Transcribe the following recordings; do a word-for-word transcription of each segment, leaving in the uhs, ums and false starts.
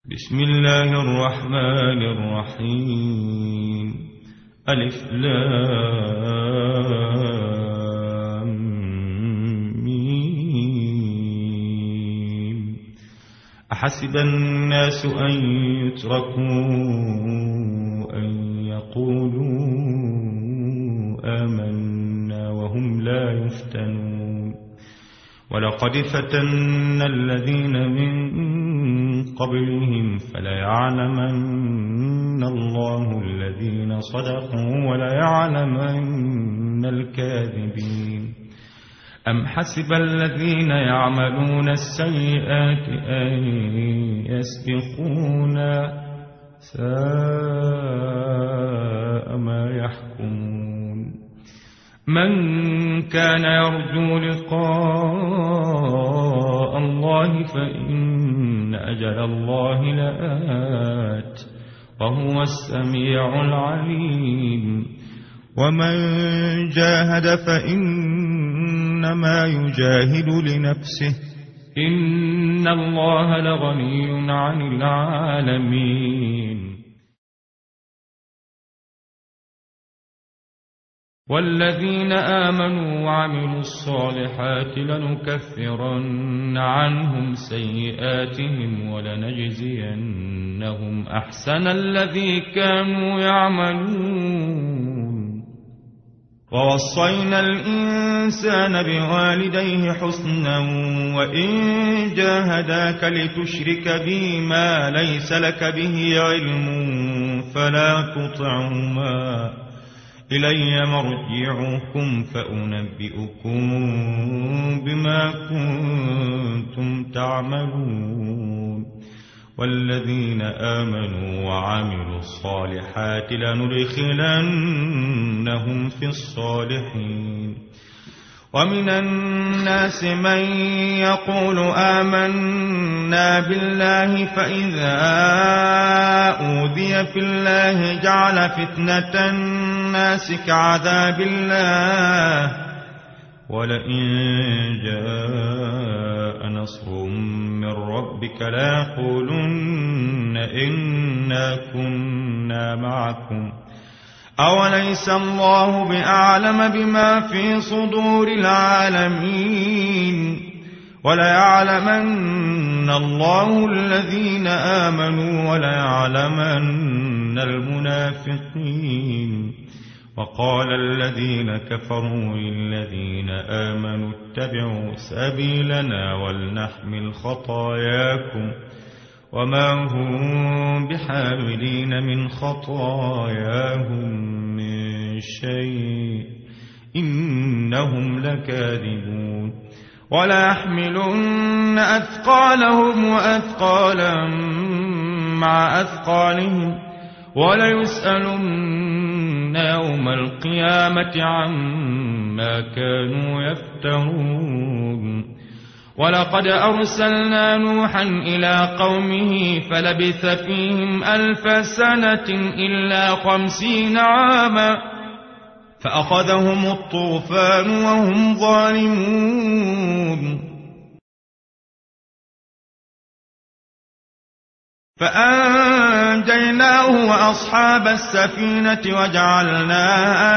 بسم الله الرحمن الرحيم ألف لام ميم أحسب الناس أن يتركوا أن يقولوا آمنا وهم لا يفتنون ولقد فتنا الذين من قبلهم فليعلمن الله الذين صدقوا وليعلمن الكاذبين أم حسب الذين يعملون السيئات أن يسبقونا ساء ما يحكمون من كان يرجو لقاء الله فإن أجل الله لآت وهو السميع العليم ومن جاهد فإنما يجاهد لنفسه إن الله لغني عن العالمين والذين آمنوا وعملوا الصالحات لنكفرن عنهم سيئاتهم ولنجزينهم أحسن الذي كانوا يعملون ووصينا الإنسان بوالديه حسنا وإن جاهداك لتشرك بي ما ليس لك به علم فلا تطعهما إلي مرجعكم فأنبئكم بما كنتم تعملون والذين آمنوا وعملوا الصالحات لندخلنهم في الصالحين ومن الناس من يقول آمنا بالله فإذا أوذي في الله جعل فتنة الناس كعذاب الله ولئن جاء نصر من ربك ليقولن إنا كنا معكم أوليس الله بأعلم بما في صدور العالمين وليعلمن الله الذين آمنوا وليعلمن المنافقين وقال الذين كفروا للذين آمنوا اتبعوا سبيلنا ولنحمل خطاياكم وما هم بحاملين من خطاياهم من شيء إنهم لكاذبون ولا يحملن أثقالهم وأثقالا مع أثقالهم وليسألن يوم القيامة عما كانوا يفترون ولقد أرسلنا نوحا إلى قومه فلبث فيهم ألف سنة إلا خمسين عاما فأخذهم الطوفان وهم ظالمون فأنجيناه وأصحاب السفينة وجعلناها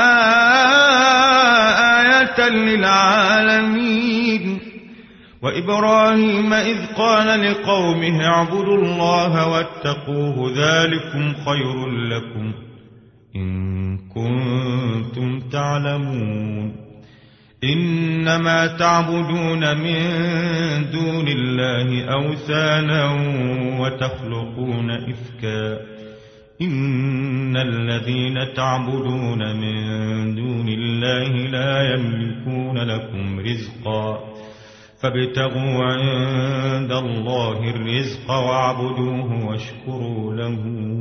آية للعالمين وإبراهيم إذ قال لقومه اعبدوا الله واتقوه ذلكم خير لكم إن كنتم تعلمون إنما تعبدون من دون الله أوثانا وتخلقون إفكا إن الذين تعبدون من دون الله لا يملكون لكم رزقا فابتغوا عند الله الرزق واعبدوه واشكروا له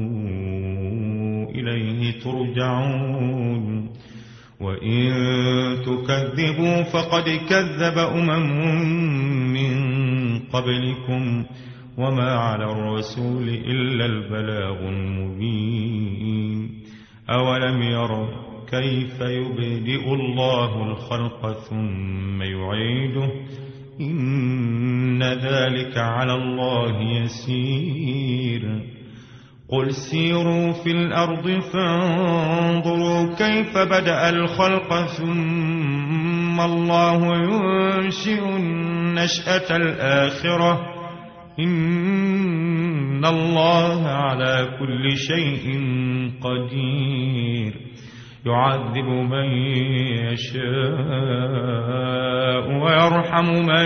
إليه ترجعون وإن تكذبوا فقد كذب أمم من قبلكم وما على الرسول إلا البلاغ المبين أولم يروا كيف يبدئ الله الخلق ثم يعيده إن ذلك على الله يسير قل سيروا في الأرض فانظروا كيف بدأ الخلق ثم الله ينشئ النشأة الآخرة إن الله على كل شيء قدير يعذب من يشاء ويرحم من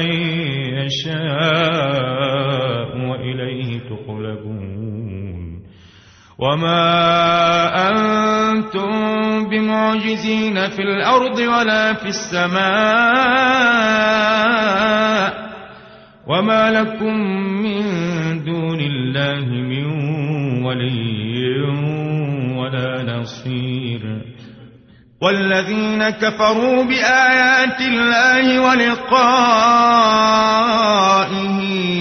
يشاء وإليه تقلبون وما أنتم بمعجزين في الأرض ولا في السماء وما لكم من دون الله من ولي ولا نصير والذين كفروا بآيات الله ولقائه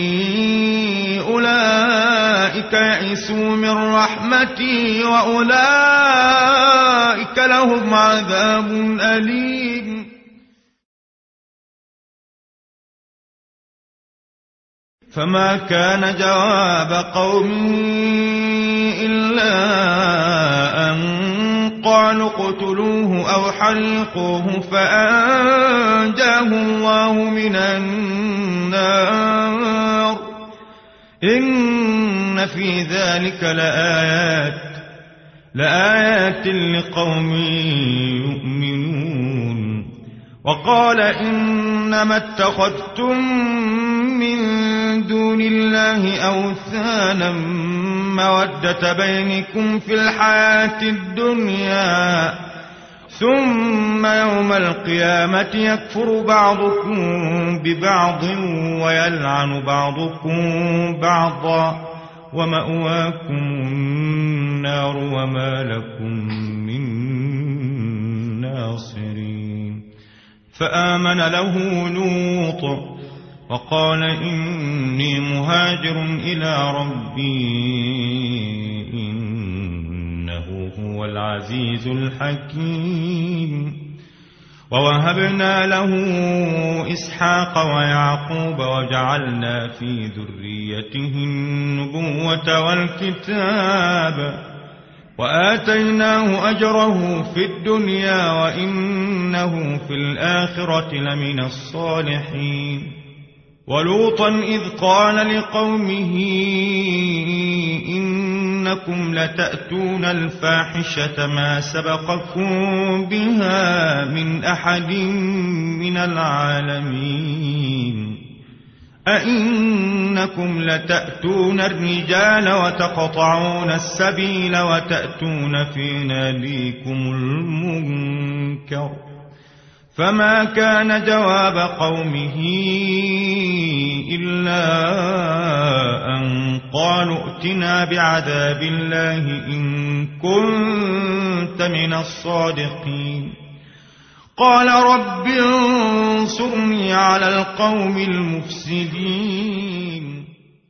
أولئك يئسوا من رحمتي وأولئك لهم عذاب أليم فما كان جواب قومه إلا أن قالوا اقتلوه أو حرقوه فأنجاه الله من النار إن في ذلك لآيات لآيات لقوم يؤمنون وقال إنما اتخذتم من دون الله أوثانا مودة بينكم في الحياة الدنيا ثم يوم القيامة يكفر بعضكم ببعض ويلعن بعضكم بعضا ومأواكم النار وما لكم من ناصرين فآمن له لوط وقال إني مهاجر إلى ربي إنه هو العزيز الحكيم ووهبنا له إسحاق ويعقوب وجعلنا في ذريته النبوة والكتاب وآتيناه أجره في الدنيا وإنه في الآخرة لمن الصالحين ولوطا إذ قال لقومه إنكم لتأتون الفاحشة ما سبقكم بها من أحد من العالمين أئنكم لتأتون الرجال وتقطعون السبيل وتأتون في ناديكم المنكر فما كان جواب قومه إلا أن قالوا ائتنا بعذاب الله إن كنت من الصادقين قال رب انصرني على القوم المفسدين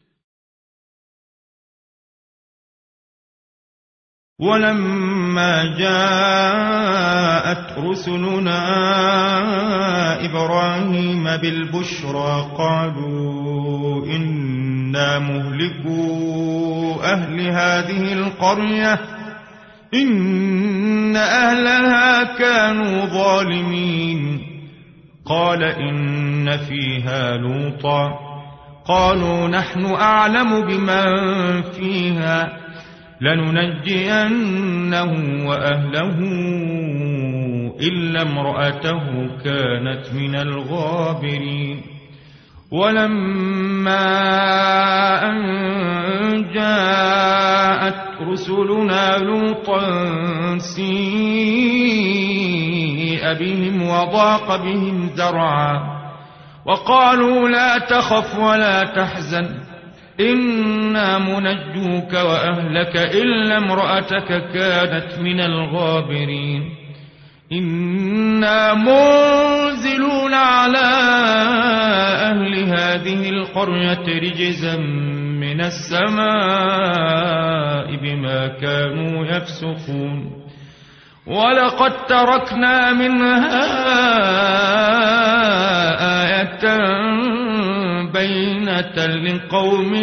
ولما جاءت رسلنا إبراهيم بالبشرى قالوا إنا مهلكو أهل هذه القرية إن أهلها كانوا ظالمين قال إن فيها لوطا قالوا نحن أعلم بمن فيها لننجينه وأهله إلا امرأته كانت من الغابرين ولما أن جاءت رسلنا لوطا سيء بهم وضاق بهم ذرعا وقالوا لا تخف ولا تحزن إنا منجوك وأهلك إلا امرأتك كانت من الغابرين إنا منزلون على أهل هذه القرية رجزا من السماء بما كانوا يفسقون ولقد تركنا منها آية بينة لقوم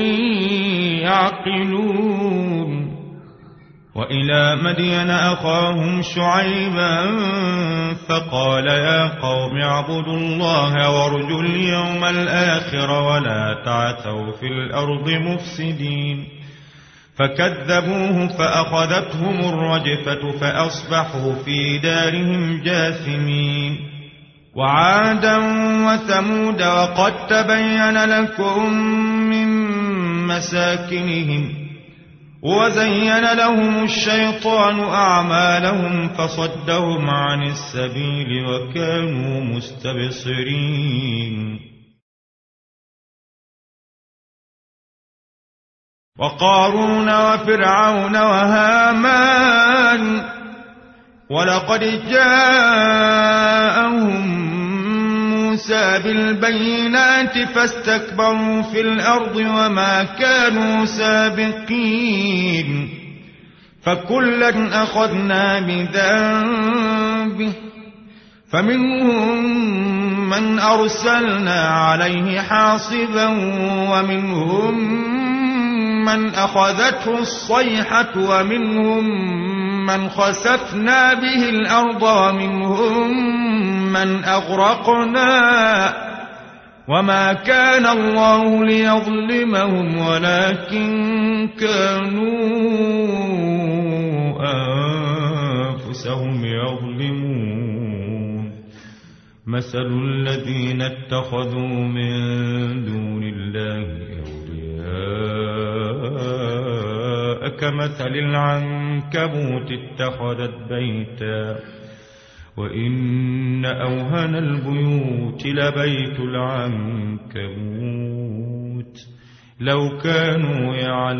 يعقلون وإلى مدين أخاهم شعيبا فقال يا قوم اعبدوا الله وارجوا اليوم الآخر ولا تعثوا في الأرض مفسدين فكذبوه فأخذتهم الرجفة فأصبحوا في دارهم جاثمين وعادا وثمود وقد تبين لكم من مساكنهم وزين لهم الشيطان أعمالهم فصدهم عن السبيل وكانوا مستبصرين وقارون وفرعون وهامان ولقد جاءهم موسى بالبينات فاستكبروا في الأرض وما كانوا سابقين فكلا أخذنا بذنبه فمنهم من أرسلنا عليه حاصبا ومنهم من أخذته الصيحة ومنهم من خسفنا به الأرض ومنهم من أغرقنا وما كان الله ليظلمهم ولكن كانوا أنفسهم يظلمون مثل الذين اتخذوا من دون الله أولياء كمثل العنكبوت اتخذت بيتا وإن أوهن البيوت لبيت العنكبوت لو كانوا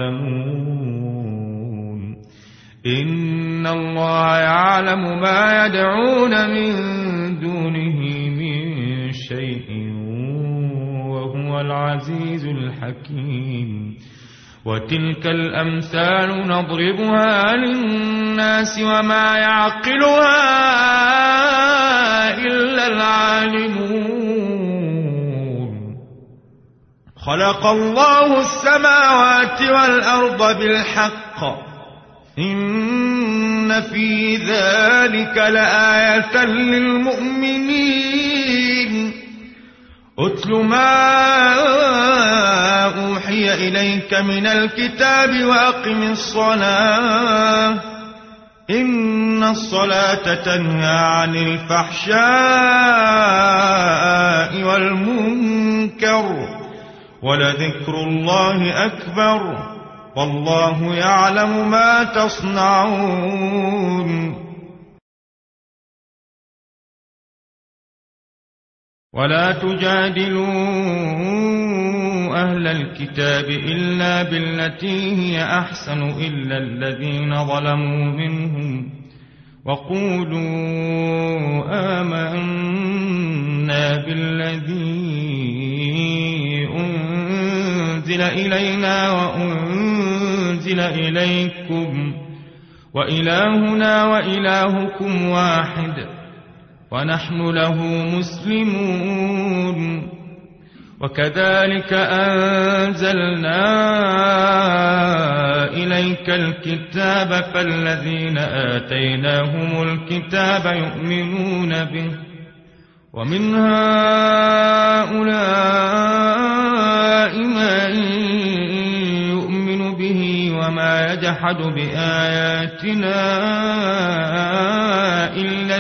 يعلمون إن الله يعلم ما يدعون من دونه من شيء وهو العزيز الحكيم وتلك الأمثال نضربها للناس وما يعقلها إلا العالمون خلق الله السماوات والأرض بالحق إن في ذلك لآية للمؤمنين أتل ما أوحي إليك من الكتاب وأقم الصلاة إن الصلاة تنهى عن الفحشاء والمنكر ولذكر الله أكبر والله يعلم ما تصنعون ولا تجادلوا أهل الكتاب إلا بالتي هي أحسن إلا الذين ظلموا منهم وقولوا آمنا بالذي أنزل إلينا وأنزل إليكم وإلهنا وإلهكم واحد ونحن له مسلمون وكذلك أنزلنا إليك الكتاب فالذين آتيناهم الكتاب يؤمنون به ومن هؤلاء من يؤمن به وما يجحد بآياتنا إلا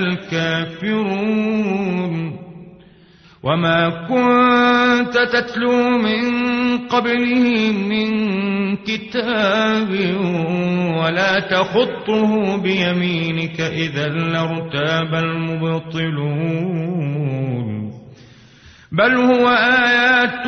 الكافرون وما كنت تتلو من قبله من كتاب ولا تخطه بيمينك إذا لارتاب المبطلون بل هو آيات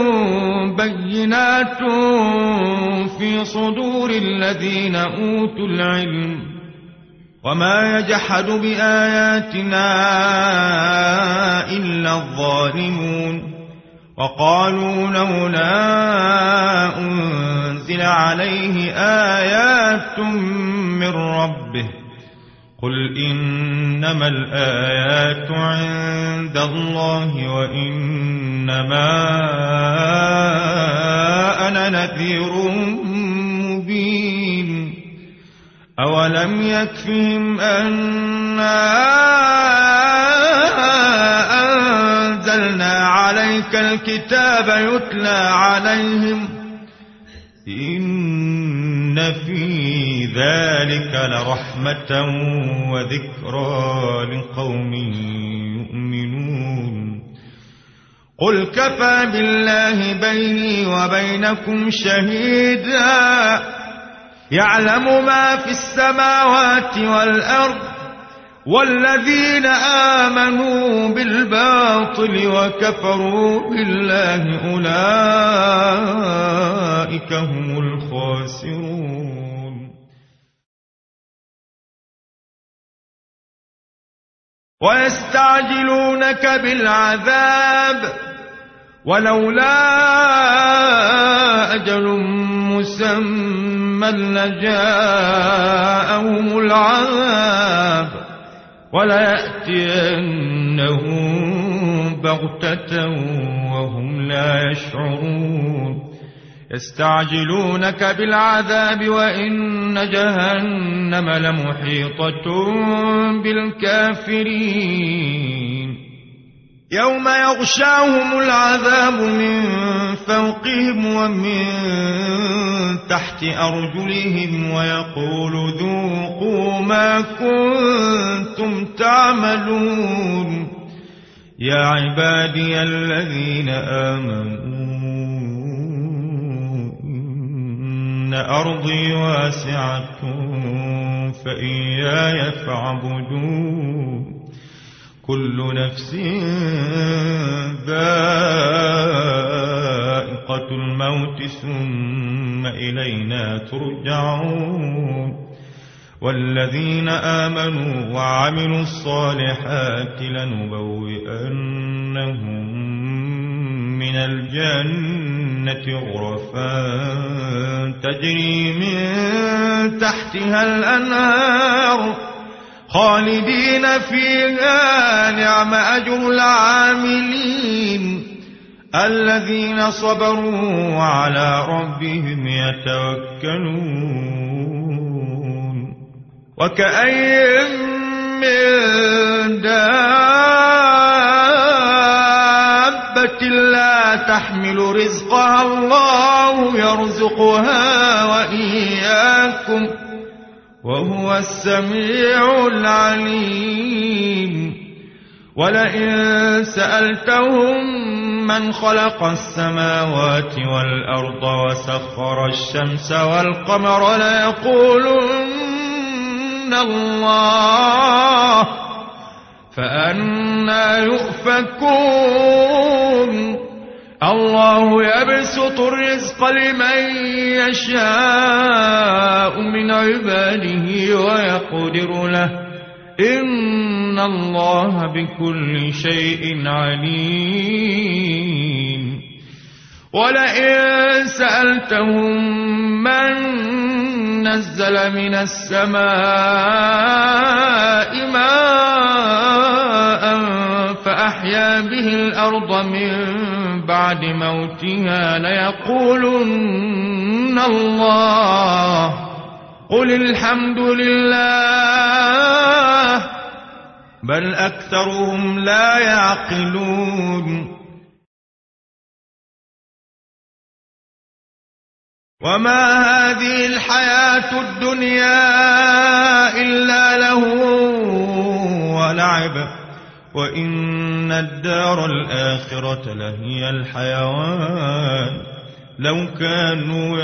بينات في صدور الذين أوتوا العلم وما يجحد بآياتنا إلا الظالمون وقالوا لولا أنزل عليه آيات من ربه قل إنما الآيات عند الله وإن إنما أنا نذير مبين أولم يكفهم أنا أنزلنا عليك الكتاب يتلى عليهم إن في ذلك لرحمة وذكرى لقوم يؤمنون قل كفى بالله بيني وبينكم شهيدا يعلم ما في السماوات والأرض والذين آمنوا بالباطل وكفروا بالله أولئك هم الخاسرون ويستعجلونك بالعذاب ولولا أجل مسمى لجاءهم العذاب وليأتينهم بغتة وهم لا يشعرون يستعجلونك بالعذاب وإن جهنم لمحيطة بالكافرين يوم يغشاهم العذاب من فوقهم ومن تحت أرجلهم ويقول ذوقوا ما كنتم تعملون يا عبادي الذين آمنوا إن أرضي واسعة فإياي فاعبدون كل نفس ذائقة الموت ثم إلينا ترجعون والذين آمنوا وعملوا الصالحات لنبوئنهم من الجنة غرفا تجري من تحتها الأنهار خالدين فيها نعم أجر العاملين الذين صبروا وعلى ربهم يتوكلون وكأين من دابة لا تحمل رزقها الله يرزقها وإياكم وهو السميع العليم ولئن سألتهم من خلق السماوات والأرض وسخر الشمس والقمر ليقولن الله فأنى يؤفكون الله يبسط الرزق لمن يشاء من عباده ويقدر له إن الله بكل شيء عليم ولئن سألتهم من نزل من السماء ماء فأحيا به الأرض من بعد موتها ليقولن الله قل الحمد لله بل أكثرهم لا يعقلون وما هذه الحياة الدنيا إلا لهو ولعب وإن الدار الآخرة لهي الحيوان لو كانوا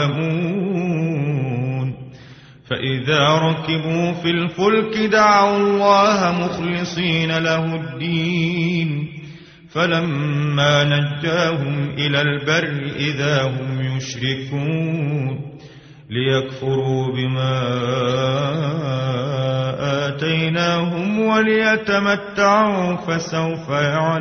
يعلمون فإذا ركبوا في الفلك دعوا الله مخلصين له الدين فلما نجاهم إلى البر إذا هم يشركون ليكفروا بما آتيناهم وليتمتعوا فسوف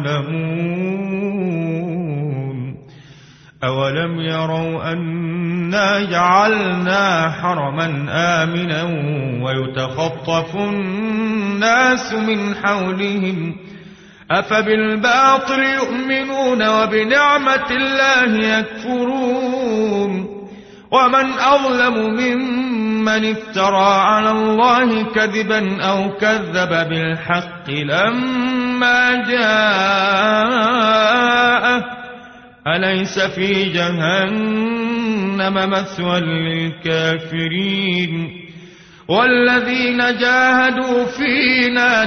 يعلمون أولم يروا أنا جعلنا حرما آمنا ويتخطف الناس من حولهم أفبالباطل يؤمنون وبنعمة الله يكفرون ومن أظلم ممن افترى على الله كذبا أو كذب بالحق لما جاءه أليس في جهنم مثوى للكافرين والذين جاهدوا فينا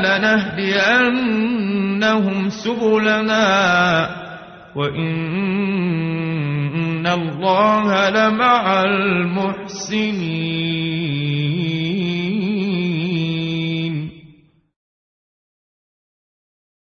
لنهدينهم سبلنا وإن الله لمع المحسنين.